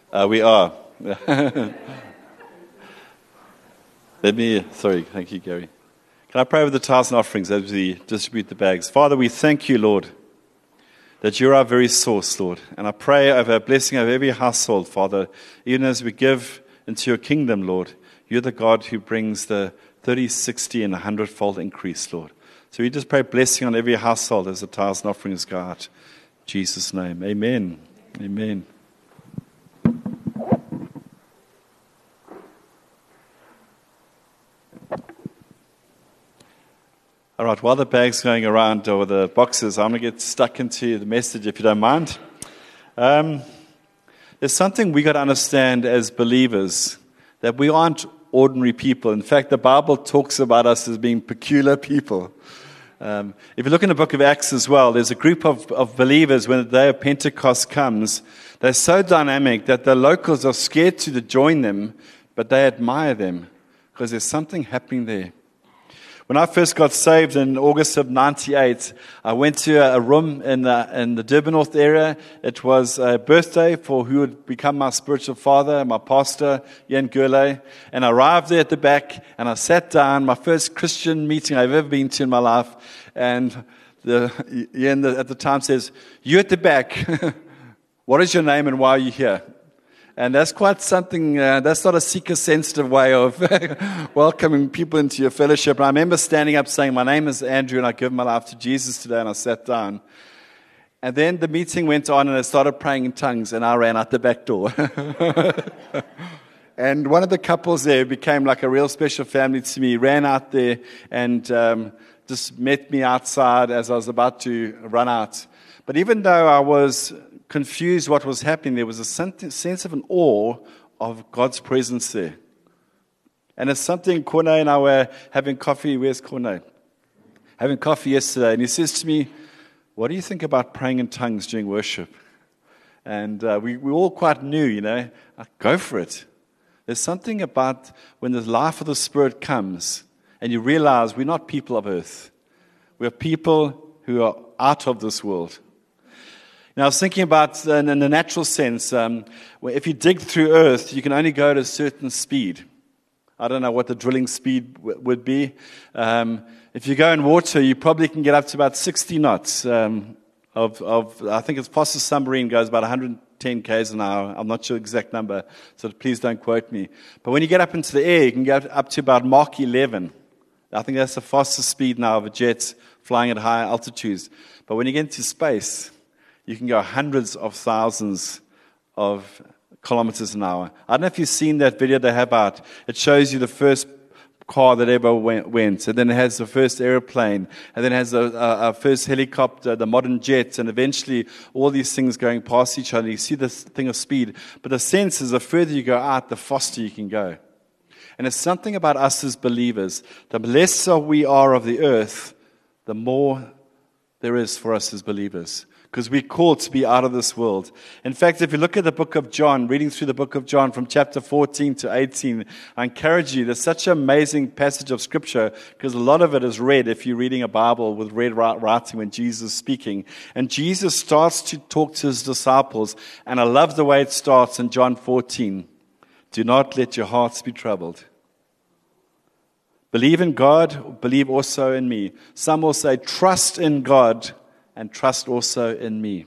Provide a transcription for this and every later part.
We are. Thank you, Gary. Can I pray over the tithes and offerings as we distribute the bags? Father, we thank you, Lord, that you're our very source, Lord. And I pray over a blessing over every household, Father, even as we give into your kingdom, Lord. You're the God who brings the 30, 60, and 100-fold increase, Lord. So we just pray blessing on every household as the tithes and offerings go out. In Jesus' name, amen. Amen. All right, while the bag's going around, or the boxes, I'm going to get stuck into the message, if you don't mind. There's something we got to understand as believers, that we aren't ordinary people. In fact, the Bible talks about us as being peculiar people. If you look in the book of Acts as well, there's a group of believers when the day of Pentecost comes. They're so dynamic that the locals are scared to join them, but they admire them because there's something happening there. When I first got saved in August of 98, I went to a room in the Durban North area. It was a birthday for who would become my spiritual father, my pastor, Ian Gurley. And I arrived there at the back, and I sat down, my first Christian meeting I've ever been to in my life. And Ian at the time says, "You at the back, what is your name and why are you here?" And that's quite something, that's not a seeker-sensitive way of welcoming people into your fellowship. And I remember standing up saying, "My name is Andrew, and I give my life to Jesus today," and I sat down. And then the meeting went on, and I started praying in tongues, and I ran out the back door. And one of the couples there became like a real special family to me, ran out there and just met me outside as I was about to run out. But even though I was confused what was happening, there was a sense of an awe of God's presence there. And it's something, Corne and I were having coffee. Where's Corne? Having coffee yesterday, and he says to me, "What do you think about praying in tongues during worship?" And we all quite new, go for it. There's something about when the life of the Spirit comes, and you realize we're not people of earth. We're people who are out of this world. Now, I was thinking about, in the natural sense, if you dig through earth, you can only go at a certain speed. I don't know what the drilling speed would be. If you go in water, you probably can get up to about 60 knots. I think it's Foster Submarine goes about 110 k's an hour. I'm not sure the exact number, so please don't quote me. But when you get up into the air, you can get up to about Mach 11. I think that's the fastest speed now of a jet flying at higher altitudes. But when you get into space, you can go hundreds of thousands of kilometers an hour. I don't know if you've seen that video they have out. It shows you the first car that ever went, and then it has the first airplane, and then it has a first helicopter, the modern jets, and eventually all these things going past each other. You see this thing of speed. But the sense is the further you go out, the faster you can go. And it's something about us as believers. The less we are of the earth, the more there is for us as believers. Because we're called to be out of this world. In fact, if you look at the book of John, reading through the book of John from chapter 14 to 18, I encourage you, there's such an amazing passage of Scripture, because a lot of it is read if you're reading a Bible with red writing when Jesus is speaking. And Jesus starts to talk to his disciples, and I love the way it starts in John 14. "Do not let your hearts be troubled. Believe in God, believe also in me." Some will say, "Trust in God, and trust also in me."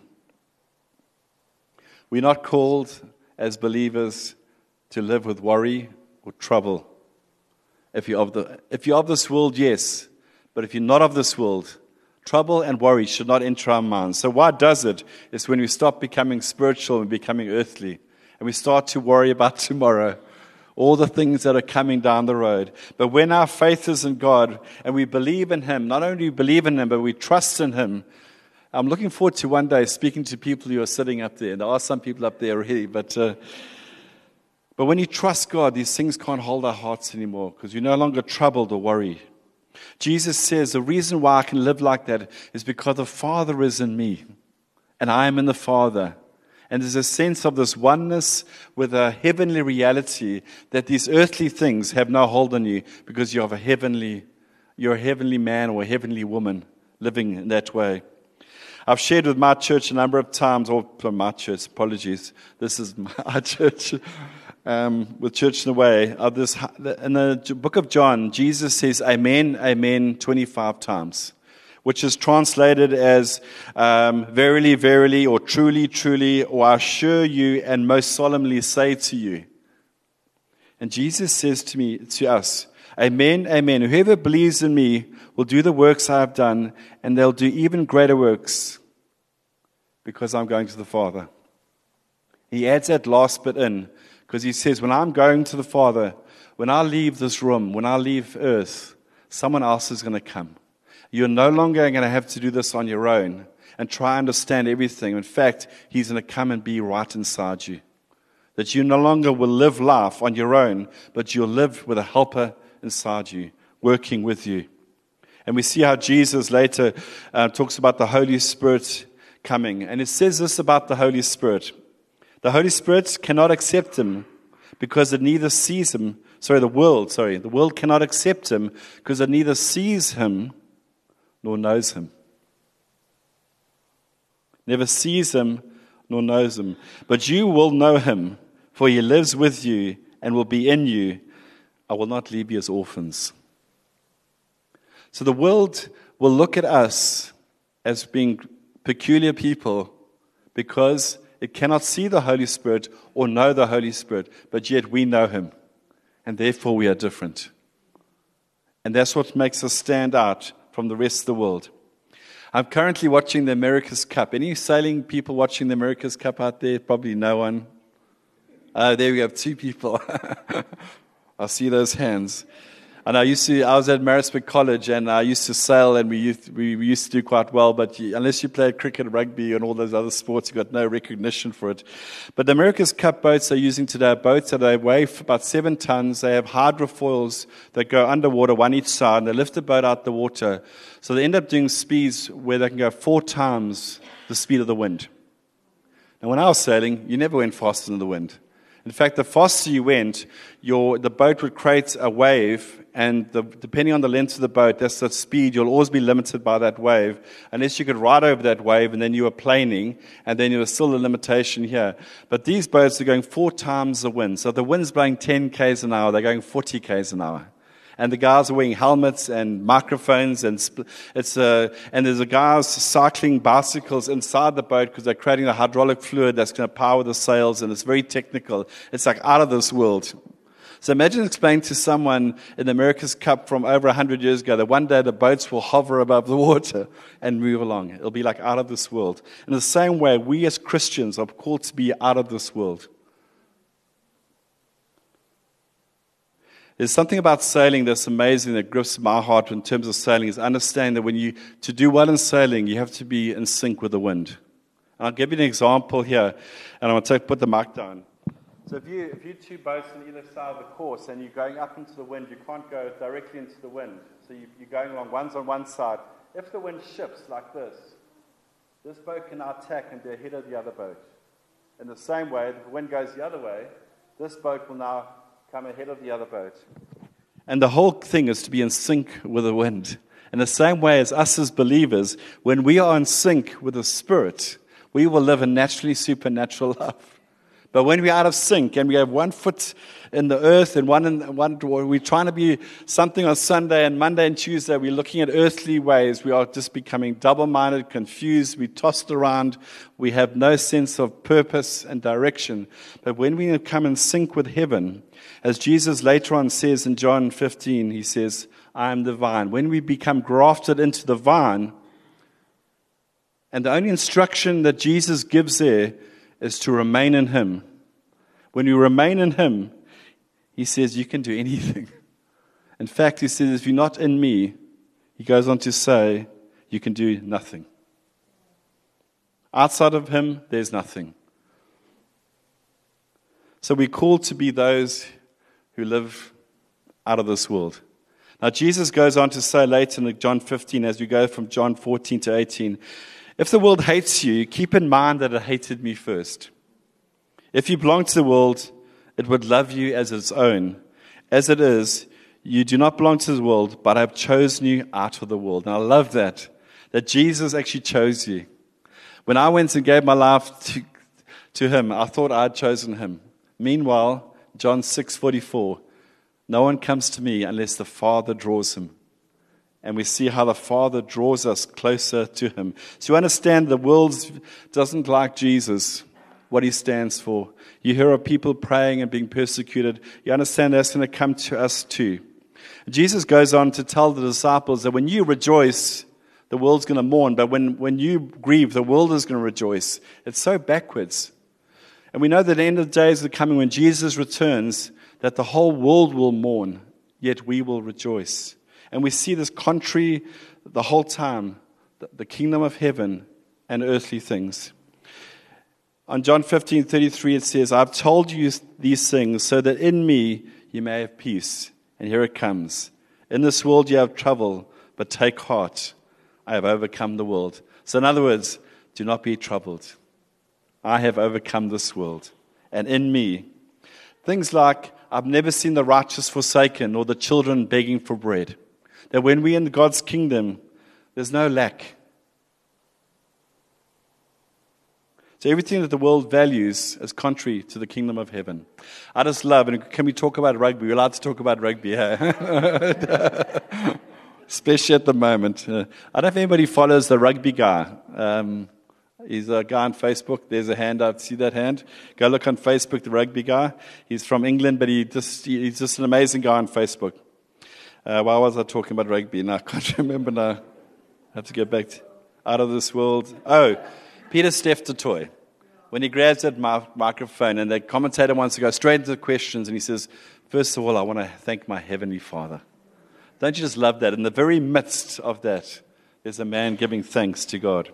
We're not called as believers to live with worry or trouble. If you're of this world, yes. But if you're not of this world, trouble and worry should not enter our minds. So why does it? It's when we stop becoming spiritual and becoming earthly. And we start to worry about tomorrow. All the things that are coming down the road. But when our faith is in God and we believe in Him, not only do we believe in Him, but we trust in Him. I'm looking forward to one day speaking to people who are sitting up there. And there are some people up there already. But when you trust God, these things can't hold our hearts anymore because you're no longer troubled or worried. Jesus says the reason why I can live like that is because the Father is in me and I am in the Father. And there's a sense of this oneness with a heavenly reality that these earthly things have no hold on you because you're a heavenly man or a heavenly woman living in that way. I've shared with my church a number of times, or my church, apologies, this is my church, with Church in the Way. In the book of John, Jesus says, Amen, Amen, 25 times, which is translated as verily, verily, or truly, truly, or I assure you and most solemnly say to you. And Jesus says to us, Amen, amen. Whoever believes in me will do the works I have done, and they'll do even greater works because I'm going to the Father. He adds that last bit in because he says, when I'm going to the Father, when I leave this room, when I leave earth, someone else is going to come. You're no longer going to have to do this on your own and try to understand everything. In fact, he's going to come and be right inside you. That you no longer will live life on your own, but you'll live with a helper inside you, working with you. And we see how Jesus later talks about the Holy Spirit coming. And it says this about the Holy Spirit. The Holy Spirit cannot accept him because it neither sees him. The world cannot accept him because it neither sees him nor knows him. Never sees him nor knows him. But you will know him, for he lives with you and will be in you. I will not leave you as orphans. So the world will look at us as being peculiar people because it cannot see the Holy Spirit or know the Holy Spirit, but yet we know him, and therefore we are different. And that's what makes us stand out from the rest of the world. I'm currently watching the America's Cup. Any sailing people watching the America's Cup out there? Probably no one. There we have 2 people. I see those hands. And I was at Marisburg College, and I used to sail, and we used to do quite well. But unless you played cricket, rugby, and all those other sports, you got no recognition for it. But the America's Cup boats they're using today are boats that they weigh about 7 tons. They have hydrofoils that go underwater, one each side, and they lift the boat out the water. So they end up doing speeds where they can go 4 times the speed of the wind. Now, when I was sailing, you never went faster than the wind. In fact, the faster you went, the boat would create a wave, and depending on the length of the boat, that's the speed. You'll always be limited by that wave, unless you could ride over that wave, and then you were planing, and then there was still a limitation here. But these boats are going 4 times the wind. So the wind's blowing 10 k's an hour, they're going 40 k's an hour. And the guys are wearing helmets and microphones, and there's a guys cycling bicycles inside the boat because they're creating the hydraulic fluid that's going to power the sails, and it's very technical. It's like out of this world. So imagine explaining to someone in the America's Cup from over 100 years ago that one day the boats will hover above the water and move along. It'll be like out of this world. In the same way, we as Christians are called to be out of this world. There's something about sailing that's amazing that grips my heart in terms of sailing is understanding that to do well in sailing, you have to be in sync with the wind. And I'll give you an example here, and I'm going to put the mic down. So if you 2 boats on either side of the course and you're going up into the wind, you can't go directly into the wind. So you're going along, one's on one side. If the wind shifts like this boat can now tack and be ahead of the other boat. In the same way, if the wind goes the other way, this boat will now come ahead of the other boat. And the whole thing is to be in sync with the wind. In the same way as us as believers, when we are in sync with the Spirit, we will live a naturally supernatural life. But when we're out of sync and we have 1 foot in the earth and we're trying to be something on Sunday, and Monday and Tuesday we're looking at earthly ways, we are just becoming double-minded, confused, we tossed around, we have no sense of purpose and direction. But when we come in sync with heaven, as Jesus later on says in John 15, he says, I am the vine. When we become grafted into the vine, and the only instruction that Jesus gives there is to remain in him. When you remain in him, he says you can do anything. In fact, he says, if you're not in me, he goes on to say, you can do nothing. Outside of him, there's nothing. So we're called to be those who live out of this world. Now, Jesus goes on to say later in John 15, as we go from John 14 to 18, if the world hates you, keep in mind that it hated me first. If you belong to the world, it would love you as its own. As it is, you do not belong to the world, but I have chosen you out of the world. And I love that Jesus actually chose you. When I went and gave my life to him, I thought I had chosen him. Meanwhile, John 6:44, no one comes to me unless the Father draws him. And we see how the Father draws us closer to him. So you understand the world doesn't like Jesus, what he stands for. You hear of people praying and being persecuted. You understand that's going to come to us too. Jesus goes on to tell the disciples that when you rejoice, the world's going to mourn. But when you grieve, the world is going to rejoice. It's so backwards. And we know that the end of the days are coming when Jesus returns, that the whole world will mourn, yet we will rejoice. And we see this contrary the whole time, the kingdom of heaven and earthly things. On John 15:33 it says, I've told you these things so that in me you may have peace. And here it comes. In this world you have trouble, but take heart. I have overcome the world. So in other words, do not be troubled. I have overcome this world. And in me, things like, I've never seen the righteous forsaken or the children begging for bread. That when we're in God's kingdom, there's no lack. So everything that the world values is contrary to the kingdom of heaven. I just love, and can we talk about rugby? We're allowed to talk about rugby, yeah? Especially at the moment. I don't know if anybody follows the rugby guy. He's a guy on Facebook. There's a hand up. See that hand? Go look on Facebook, the rugby guy. He's from England, but he's just an amazing guy on Facebook. Why was I talking about rugby? No, I can't remember now. I have to go back out of this world. Oh, Pieter-Steph du Toit. When he grabs that microphone and the commentator wants to go straight into the questions and he says, first of all, I want to thank my Heavenly Father. Don't you just love that? In the very midst of that, there's a man giving thanks to God.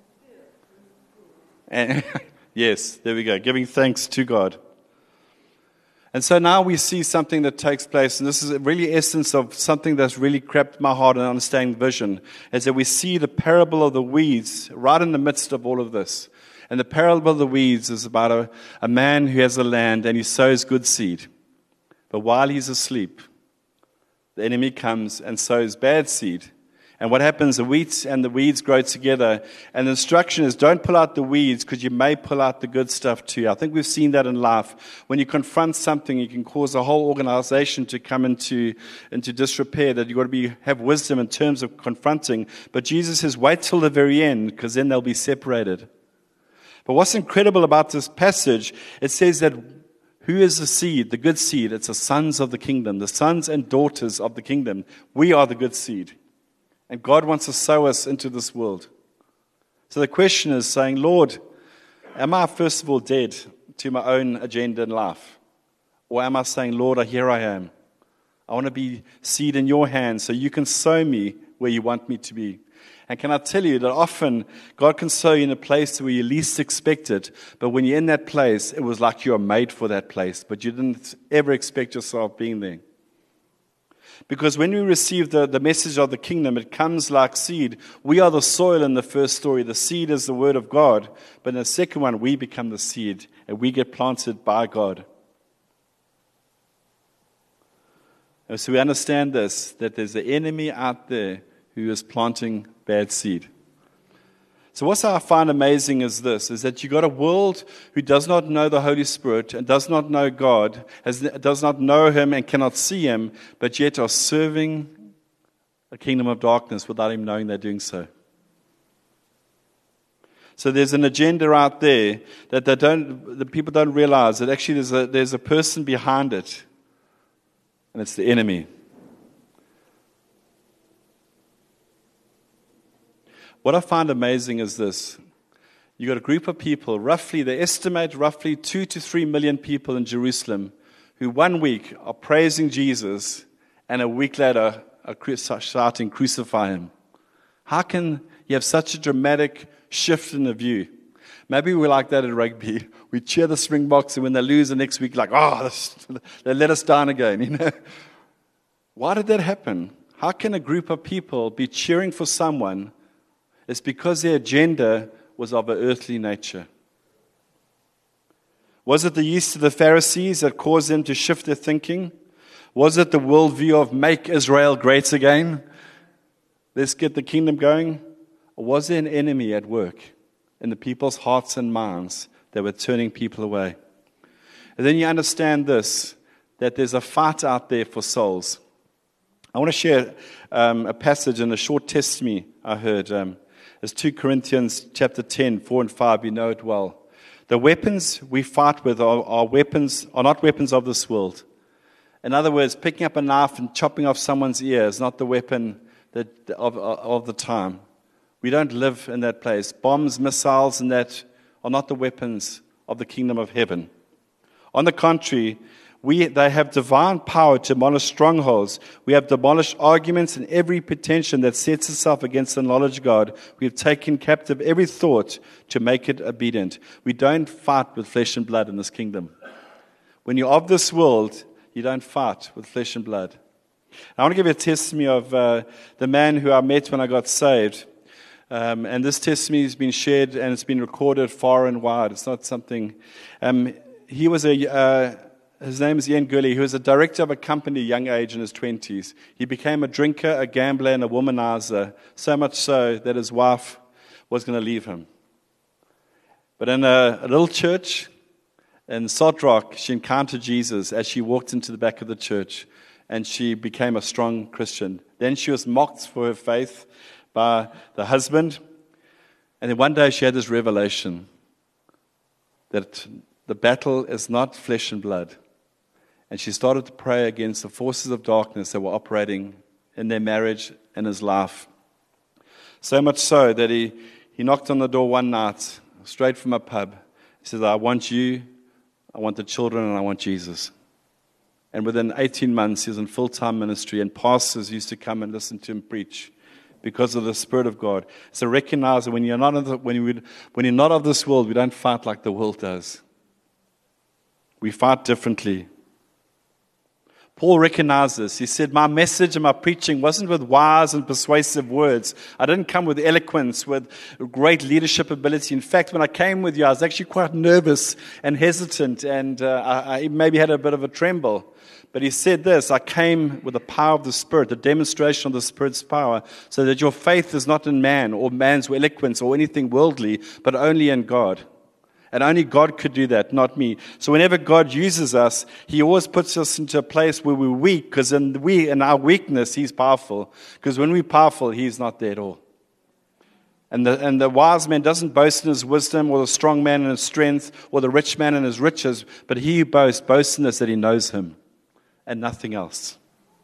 And yes, there we go, giving thanks to God. And so now we see something that takes place, and this is really essence of something that's really crept my heart in understanding vision, is that we see the parable of the weeds right in the midst of all of this. And the parable of the weeds is about a man who has a land and he sows good seed. But while he's asleep, the enemy comes and sows bad seed. And what happens, the wheat and the weeds grow together. And the instruction is don't pull out the weeds because you may pull out the good stuff too. I think we've seen that in life. When you confront something, you can cause a whole organization to come into disrepair, that you've got to have wisdom in terms of confronting. But Jesus says wait till the very end because then they'll be separated. But what's incredible about this passage, it says that who is the seed, the good seed? It's the sons of the kingdom, the sons and daughters of the kingdom. We are the good seed. And God wants to sow us into this world. So the question is saying, Lord, am I first of all dead to my own agenda in life? Or am I saying, Lord, here I am. I want to be seed in your hands so you can sow me where you want me to be. And can I tell you that often God can sow you in a place where you least expect it, but when you're in that place, it was like you were made for that place, but you didn't ever expect yourself being there. Because when we receive the message of the kingdom, it comes like seed. We are the soil in the first story. The seed is the word of God. But in the second one, we become the seed, and we get planted by God. And so we understand this, that there's an enemy out there who is planting bad seed. So what I find amazing is this, is that you got a world who does not know the Holy Spirit and does not know God, does not know Him and cannot see Him, but yet are serving a kingdom of darkness without Him knowing they're doing so. So there's an agenda out there that the people don't realize that actually there's a person behind it, and it's the enemy. What I find amazing is this. You got a group of people, they estimate roughly 2 to 3 million people in Jerusalem who 1 week are praising Jesus and a week later are shouting, crucify Him. How can you have such a dramatic shift in the view? Maybe we're like that at rugby. We cheer the Springboks and when they lose the next week, like, they let us down again. You know? Why did that happen? How can a group of people be cheering for someone? It's because their agenda was of an earthly nature. Was it the yeast of the Pharisees that caused them to shift their thinking? Was it the worldview of make Israel great again? Let's get the kingdom going. Or was there an enemy at work? in the people's hearts and minds that were turning people away. And then you understand this, that there's a fight out there for souls. I want to share a passage in a short testimony I heard. It's 2 Corinthians chapter 10, 4 and 5. You know it well. The weapons we fight with are not weapons of this world. In other words, picking up a knife and chopping off someone's ear is not the weapon of the time. We don't live in that place. Bombs, missiles, and that are not the weapons of the kingdom of heaven. On the contrary, they have divine power to demolish strongholds. We have demolished arguments and every pretension that sets itself against the knowledge of God. We have taken captive every thought to make it obedient. We don't fight with flesh and blood in this kingdom. When you're of this world, you don't fight with flesh and blood. I want to give you a testimony of the man who I met when I got saved. And this testimony has been shared and it's been recorded far and wide. It's not something... he was his name is Ian Gurley. He was a director of a company at a young age in his 20s. He became a drinker, a gambler, and a womanizer, so much so that his wife was going to leave him. But in a little church in Salt Rock, she encountered Jesus as she walked into the back of the church, and she became a strong Christian. Then she was mocked for her faith by the husband, and then one day she had this revelation that the battle is not flesh and blood. And she started to pray against the forces of darkness that were operating in their marriage and his life. So much so that he knocked on the door one night, straight from a pub. He said, I want you, I want the children, and I want Jesus. And within 18 months, he was in full-time ministry, and pastors used to come and listen to him preach because of the Spirit of God. So recognize that when you're not of this world, we don't fight like the world does. We fight differently. Paul recognized this. He said, my message and my preaching wasn't with wise and persuasive words. I didn't come with eloquence, with great leadership ability. In fact, when I came with you, I was actually quite nervous and hesitant, and I maybe had a bit of a tremble. But he said this, I came with the power of the Spirit, the demonstration of the Spirit's power, so that your faith is not in man or man's eloquence or anything worldly, but only in God. And only God could do that, not me. So whenever God uses us, He always puts us into a place where we're weak, because in our weakness, He's powerful. Because when we're powerful, He's not there at all. And the wise man doesn't boast in his wisdom, or the strong man in his strength, or the rich man in his riches, but he who boasts in this that he knows Him, and nothing else.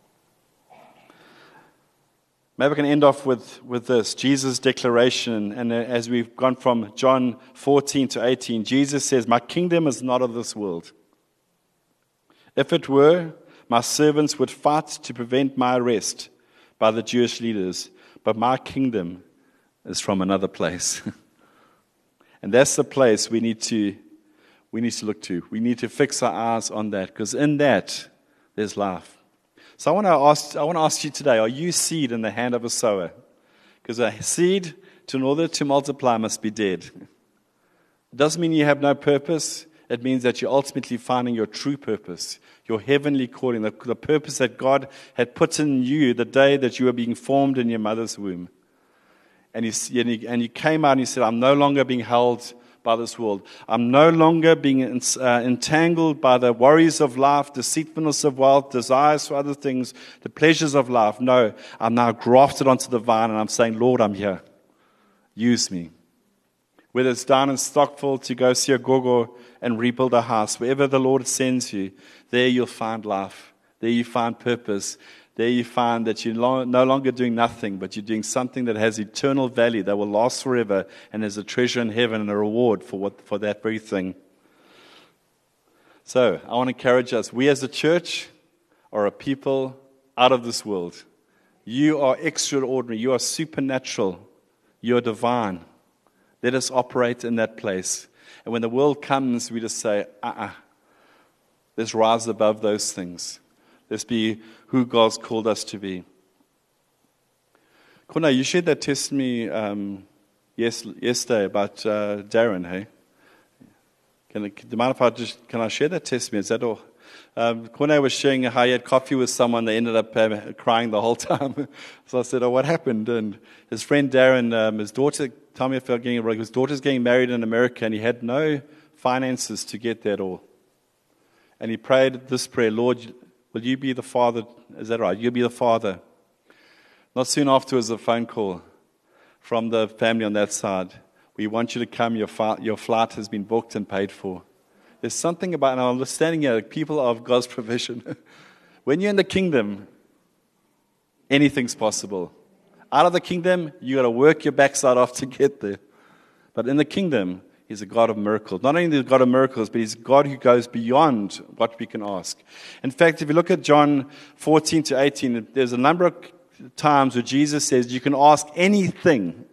Maybe I can end off with this, Jesus' declaration. And as we've gone from John 14 to 18, Jesus says, my kingdom is not of this world. If it were, my servants would fight to prevent my arrest by the Jewish leaders. But my kingdom is from another place. And that's the place we need to look to. We need to fix our eyes on that, because in that, there's life. So I want to ask you today, are you seed in the hand of a sower? Because a seed, in order to multiply, must be dead. It doesn't mean you have no purpose. It means that you're ultimately finding your true purpose, your heavenly calling, the purpose that God had put in you the day that you were being formed in your mother's womb. And you came out and you said, I'm no longer being held by this world. I'm no longer being entangled by the worries of life, deceitfulness of wealth, desires for other things, the pleasures of life. No, I'm now grafted onto the vine, and I'm saying, Lord, I'm here. Use me. Whether it's down in Stockville to go see a gogo and rebuild a house, wherever the Lord sends you, there you'll find life. There you find purpose. There you find that you're no longer doing nothing, but you're doing something that has eternal value, that will last forever, and is a treasure in heaven and a reward for that very thing. So, I want to encourage us. We as a church are a people out of this world. You are extraordinary. You are supernatural. You are divine. Let us operate in that place. And when the world comes, we just say, let's rise above those things. Let's be who God's called us to be. Kona, you shared that testimony yesterday about Darren, hey? Do you mind if can I share that testimony? Is that all? Kona was sharing how he had coffee with someone. They ended up crying the whole time. So I said, what happened? And his friend Darren, his daughter tell me if I'm getting it right. His daughter's getting married in America, and he had no finances to get there at all. And he prayed this prayer, Lord, will you be the father? Is that right? You'll be the father. Not soon afterwards, a phone call from the family on that side. We want you to come. Your flight has been booked and paid for. There's something about, and I'm standing here, people of God's provision. When you're in the kingdom, anything's possible. Out of the kingdom, you got to work your backside off to get there. But in the kingdom, He's a God of miracles. Not only the God of miracles, but He's a God who goes beyond what we can ask. In fact, if you look at John 14 to 18, there's a number of times where Jesus says you can ask anything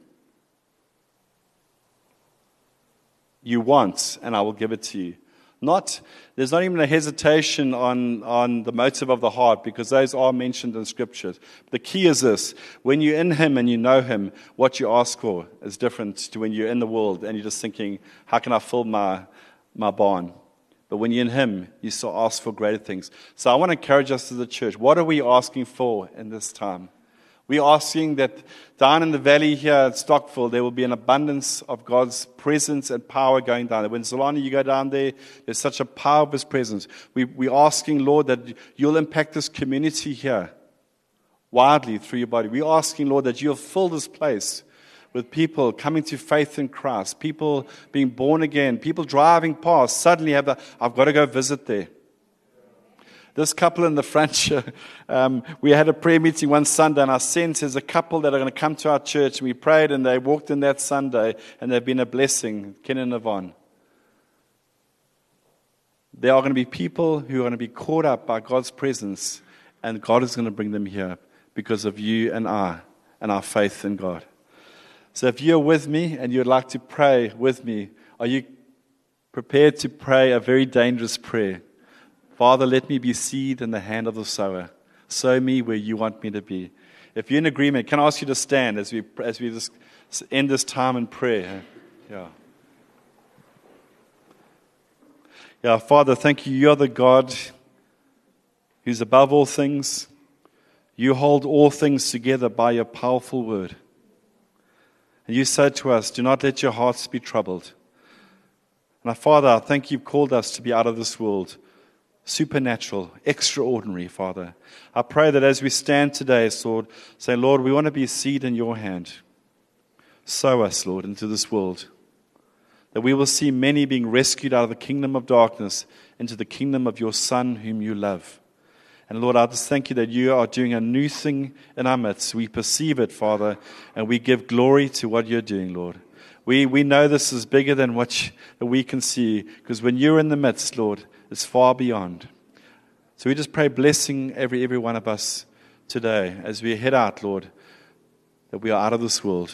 you want, and I will give it to you. There's not even a hesitation on the motive of the heart, because those are mentioned in Scriptures. The key is this: when you're in Him and you know Him, what you ask for is different to when you're in the world and you're just thinking, how can I fill my barn? But when you're in Him, you still ask for greater things. So I want to encourage us as a church. What are we asking for in this time? We're asking that down in the valley here at Stockville, there will be an abundance of God's presence and power going down. When Solana, you go down there, there's such a power of His presence. We're asking, Lord, that you'll impact this community here widely through your body. We're asking, Lord, that you'll fill this place with people coming to faith in Christ, people being born again, people driving past, suddenly I've got to go visit there. This couple in the front, we had a prayer meeting one Sunday, and I sense there's a couple that are going to come to our church, and we prayed, and they walked in that Sunday, and they've been a blessing, Ken and Yvonne. There are going to be people who are going to be caught up by God's presence, and God is going to bring them here because of you and I and our faith in God. So if you're with me and you'd like to pray with me, are you prepared to pray a very dangerous prayer? Father, let me be seed in the hand of the sower. Sow me where you want me to be. If you're in agreement, can I ask you to stand as we just end this time in prayer? Yeah, Father, thank you. You are the God who's above all things. You hold all things together by your powerful word. And you said to us, do not let your hearts be troubled. And Father, I thank you've called us to be out of this world. Supernatural, extraordinary, Father. I pray that as we stand today, Lord, say, Lord, we want to be a seed in your hand. Sow us, Lord, into this world. That we will see many being rescued out of the kingdom of darkness into the kingdom of your Son whom you love. And Lord, I just thank you that you are doing a new thing in our midst. We perceive it, Father, and we give glory to what you're doing, Lord. We know this is bigger than what we can see, because when you're in the midst, Lord, it's far beyond. So we just pray blessing every one of us today as we head out, Lord, that we are out of this world.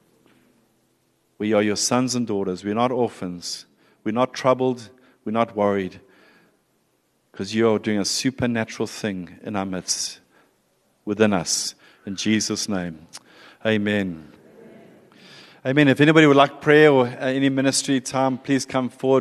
We are your sons and daughters. We're not orphans. We're not troubled. We're not worried, because you are doing a supernatural thing in our midst, within us. In Jesus' name, amen. Amen. If anybody would like prayer or any ministry time, please come forward.